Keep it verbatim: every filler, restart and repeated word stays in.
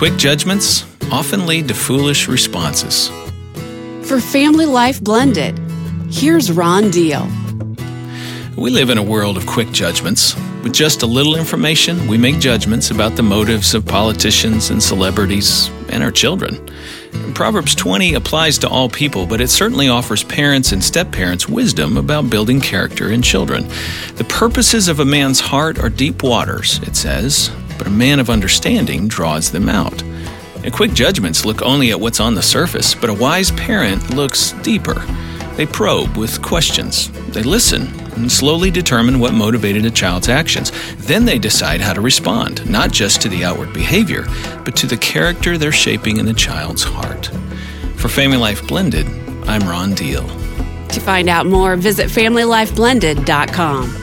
quick judgments often lead to foolish responses. For Family Life Blended, here's Ron Deal. We live in a world of quick judgments. With just a little information, we make judgments about the motives of politicians and celebrities and our children. Proverbs twenty applies to all people, but it certainly offers parents and step-parents wisdom about building character in children. The purposes of a man's heart are deep waters, it says, but a man of understanding draws them out. And quick judgments look only at what's on the surface, but a wise parent looks deeper. They probe with questions. They listen and slowly determine what motivated a child's actions. Then they decide how to respond, not just to the outward behavior, but to the character they're shaping in the child's heart. For Family Life Blended, I'm Ron Deal. To find out more, visit family life blended dot com.